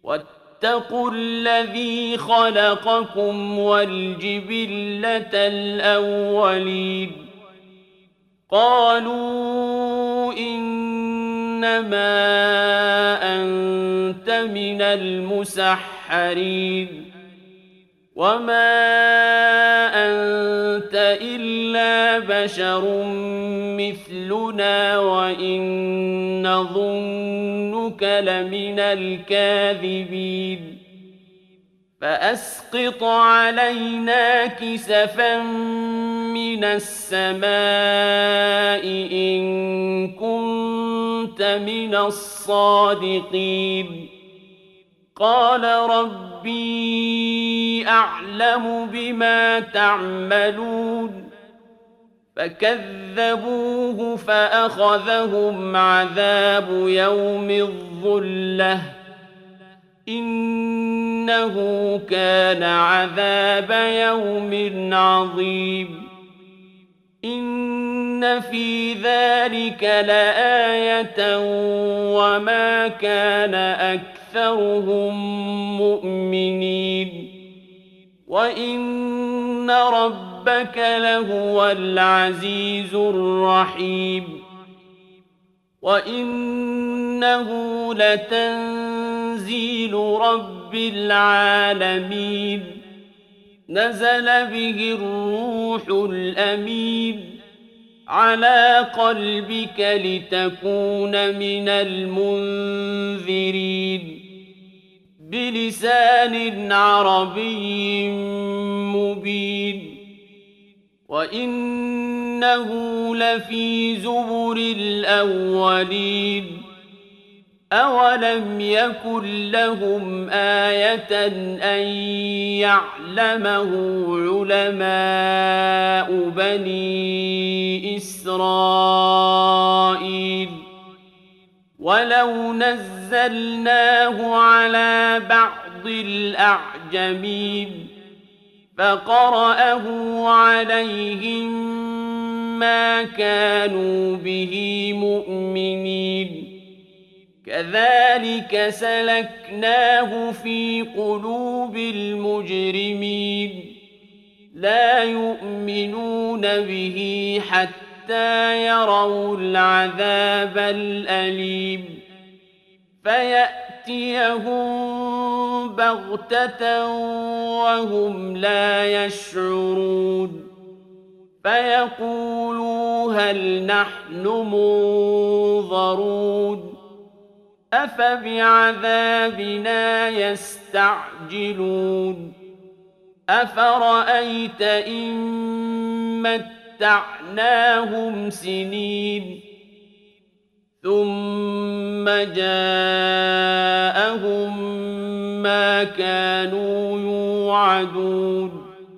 واتقوا الذي خلقكم والجبلة الأولين قالوا إنما أنت من المسحرين وما أنت إلا بشر مثلنا وإن نظنك لمن الكاذبين فأسقط علينا كسفا من السماء إن كنت من الصادقين قال ربي أعلم بما تعملون فكذبوه فأخذهم عذاب يوم الظلة إنه كان عذاب يوم عظيم إن في ذلك لآية وما كان أكثرهم مؤمنين وإن ربك لهو العزيز الرحيم وإنه لتنزيل رب العالمين نزل به الروح الأمين على قلبك لتكون من المنذرين بلسان عربي مبين وإنه لفي زبر الأولين أولم يكن لهم آية أن يعلمه علماء بني إسرائيل ولو نزلناه على بعض الأعجمين فقرأه عليهم ما كانوا به مؤمنين كذلك سلكناه في قلوب المجرمين لا يؤمنون به حتى يروا العذاب الأليم فيأتيهم بغتة وهم لا يشعرون فيقولوا هل نحن منظرون أفبعذابنا يستعجلون أفرأيت إن متعناهم سنين ثم جاءهم ما كانوا يوعدون